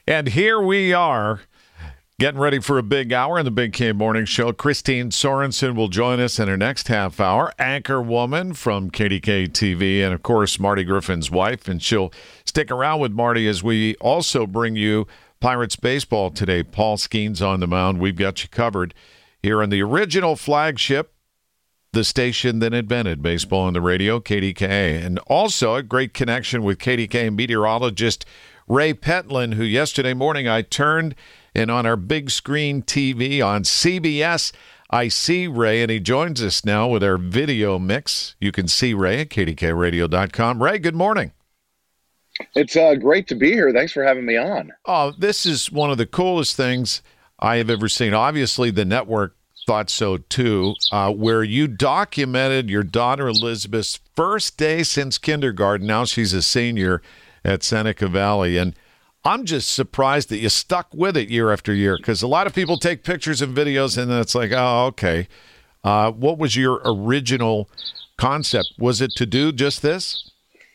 And here we are, getting ready for a big hour in the Big K Morning Show. Christine Sorensen will join us in her next half hour. Anchor woman from KDK TV, and of course, Marty Griffin's wife. And she'll stick around with Marty as we also bring you Pirates baseball today. Paul Skeens on the mound. We've got you covered here on the original flagship, the station that invented baseball on the radio, KDKA. And also a great connection with KDKA meteorologist Ray Petlin, who yesterday morning I turned, and on our big screen TV on CBS, I see Ray, and he joins us now with our video mix. You can see Ray at kdkradio.com. Ray, good morning. It's great to be here. Thanks for having me on. Oh, this is one of the coolest things I have ever seen. Obviously, the network thought so too, where you documented your daughter Elizabeth's first day since kindergarten. Now she's a senior at Seneca Valley. And I'm just surprised that you stuck with it year after year, because a lot of people take pictures and videos and then it's like, oh, okay. What was your original concept? Was it to do just this?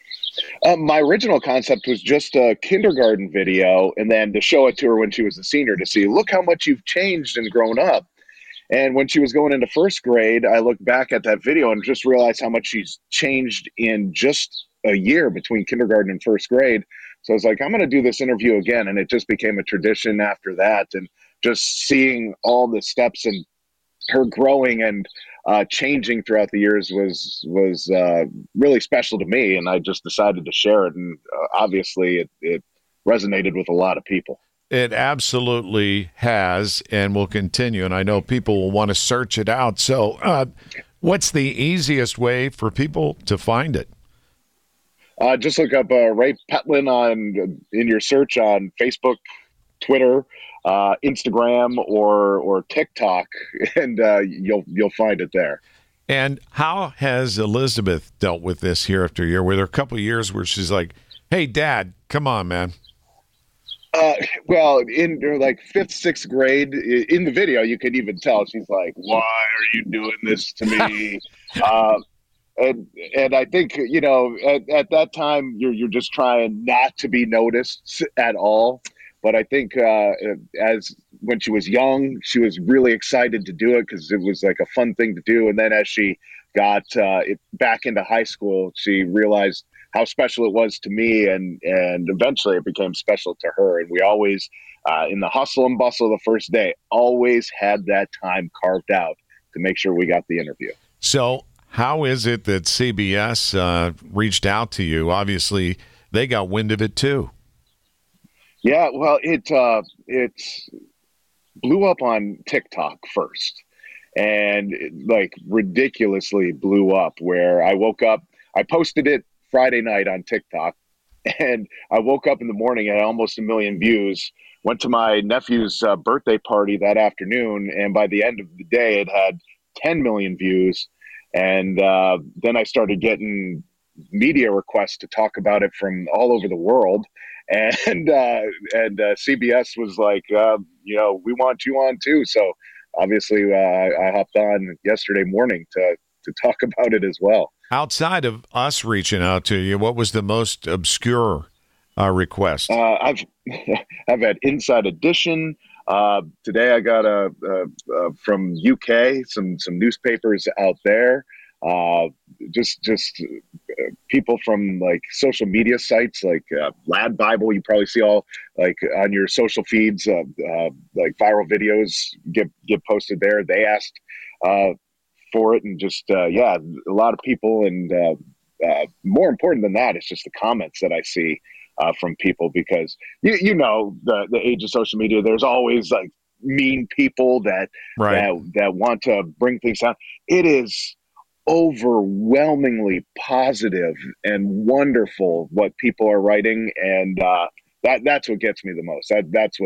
My original concept was just a kindergarten video, and then to show it to her when she was a senior to see, look how much you've changed and grown up. And when she was going into first grade, I looked back at that video and just realized how much she's changed in just a year between kindergarten and first grade. So I was like, I'm going to do this interview again. And it just became a tradition after that. And just seeing all the steps and her growing and changing throughout the years was really special to me. And I just decided to share it. And obviously it resonated with a lot of people. It absolutely has and will continue. And I know people will want to search it out. So what's the easiest way for people to find it? Just look up Ray Petlin in your search on Facebook, Twitter, Instagram, or TikTok, and you'll find it there. And how has Elizabeth dealt with this year after year? Were there a couple of years where she's like, "Hey, Dad, come on, man"? Well, in like fifth, sixth grade, in the video, you could even tell she's like, "Why are you doing this to me?" And I think, at that time, you're just trying not to be noticed at all. But I think as when she was young, she was really excited to do it because it was like a fun thing to do. And then as she got back into high school, she realized how special it was to me. And eventually it became special to her. And we always, in the hustle and bustle of the first day, always had that time carved out to make sure we got the interview. So how is it that CBS reached out to you? Obviously, they got wind of it too. Yeah, well, it blew up on TikTok first, and like ridiculously blew up. Where I woke up, I posted it Friday night on TikTok, and I woke up in the morning at almost 1 million views. Went to my nephew's birthday party that afternoon, and by the end of the day, it had 10 million views. And then I started getting media requests to talk about it from all over the world. And CBS was like, we want you on too. So obviously I hopped on yesterday morning to talk about it as well. Outside of us reaching out to you, what was the most obscure request? I've had Inside Edition. Today I got from UK, some newspapers out there. Just people from like social media sites like Lad Bible. You probably see all like on your social feeds, like viral videos get posted there. They asked for it, and just a lot of people. And more important than that, it's just the comments that I see from people, because the age of social media. There's always like mean people that want to bring things down. It is overwhelmingly positive and wonderful what people are writing, and that's what gets me the most. That's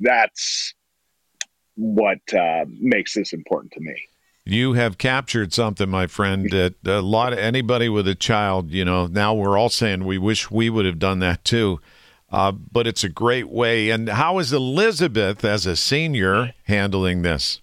what makes this important to me. You have captured something, my friend, that anybody with a child, now we're all saying we wish we would have done that too. But it's a great way. And how is Elizabeth, as a senior, handling this?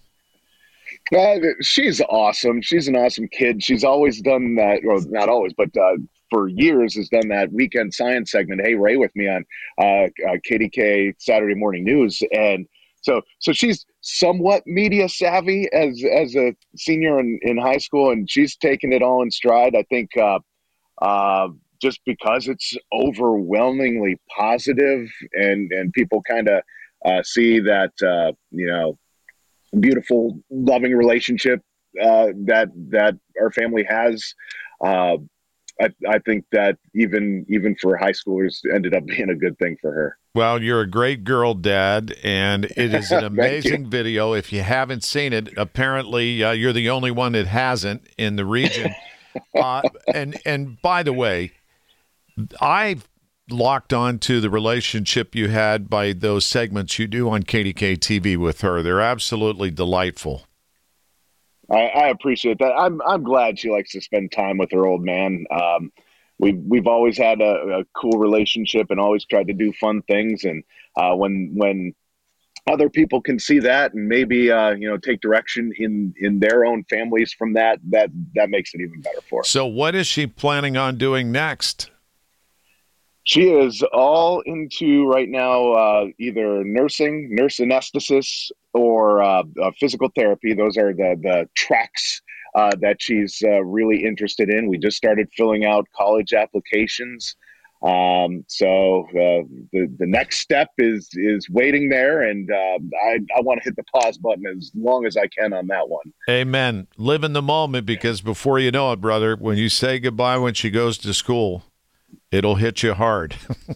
She's awesome. She's an awesome kid. She's always done that. Well, not always, but for years has done that weekend science segment, Hey Ray, with me on KDK Saturday Morning News. And so she's somewhat media savvy as a senior in high school, and she's taken it all in stride. I think just because it's overwhelmingly positive, and people kind of see that beautiful, loving relationship that our family has. I think that even for high schoolers, ended up being a good thing for her. Well, you're a great girl, Dad, and it is an amazing video. If you haven't seen it, apparently you're the only one that hasn't in the region. And by the way, I've locked on to the relationship you had by those segments you do on KDK TV with her. They're absolutely delightful. I appreciate that. I'm glad she likes to spend time with her old man. We've always had a cool relationship and always tried to do fun things. And when other people can see that and maybe take direction in their own families from that makes it even better for us. So what is she planning on doing next? She is all into right now either nurse anesthetist, or physical therapy. Those are the tracks that she's really interested in. We just started filling out college applications. So the next step is waiting there, and I want to hit the pause button as long as I can on that one. Amen. Live in the moment, because before you know it, brother, when you say goodbye when she goes to school, it'll hit you hard.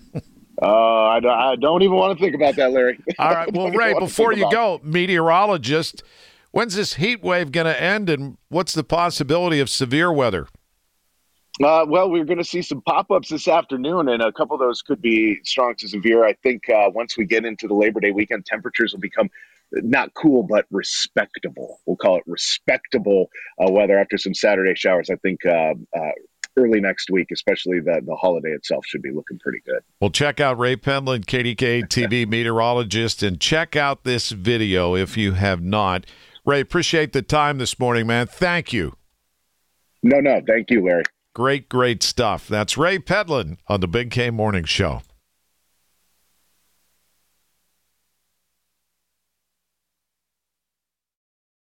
I don't even want to think about that, Larry. All right. Well, Ray, before you go, meteorologist, when's this heat wave going to end, and what's the possibility of severe weather? Well, we're going to see some pop-ups this afternoon, and a couple of those could be strong to severe. I think once we get into the Labor Day weekend, temperatures will become not cool, but respectable. We'll call it respectable weather after some Saturday showers. I think early next week, especially the holiday itself, should be looking pretty good. Well, check out Ray Pendlin, KDK TV meteorologist, and check out this video if you have not. Ray, appreciate the time this morning, man. Thank you. No, thank you, Larry. Great stuff. That's Ray Pendlin on the Big K Morning Show.